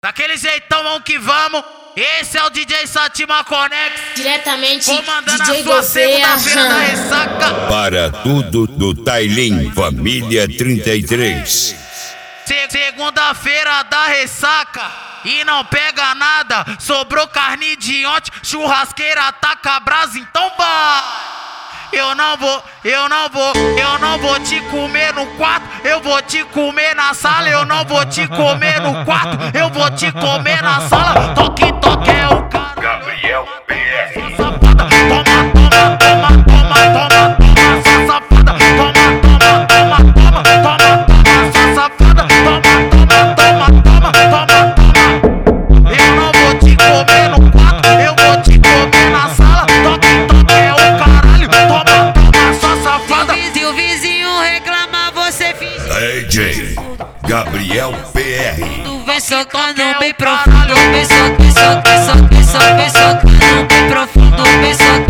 Daquele jeitão, vamos que vamos. Esse é o DJ Satima Conex, diretamente comandando DJ a sua segunda-feira da ressaca. Para tudo do Tailin Família 33. Segunda-feira da ressaca e não pega nada. Sobrou carne de ontem, churrasqueira taca brasa, então vai. Eu não vou te comer no quarto, eu vou te comer na sala. Eu não vou te comer no quarto, eu vou te comer na sala. Toque é o cara Gabriel PR. safada, toma, sua safada, toma, sua safada, toma. Eu não vou te comer no quarto, eu vou te comer na sala. Toque é o caralho, toma, sua safada. Se o vizinho reclamar, você finge. DJ Gabriel PR. Tu vem socando bem profundo, vem socando bem profundo, vem socando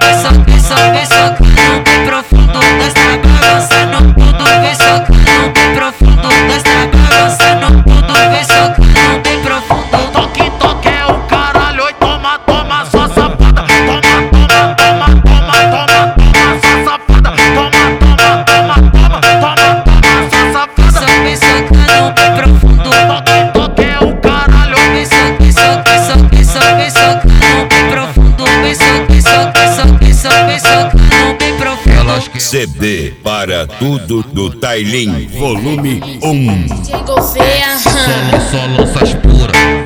bem profundo, desta balançando tudo, vem socando bem profundo, desta balançando tudo, vem socando bem profundo. Toque é o caralho, oi, toma, sua safada, toma, sua safada, toma, sua safada. Vem socando bem profundo, Toque é o caralho, vem socando bem profundo, vem socando bem profundo. CD para tudo do Tailin Volume 1. DJ Gouveia. Só lanças puras.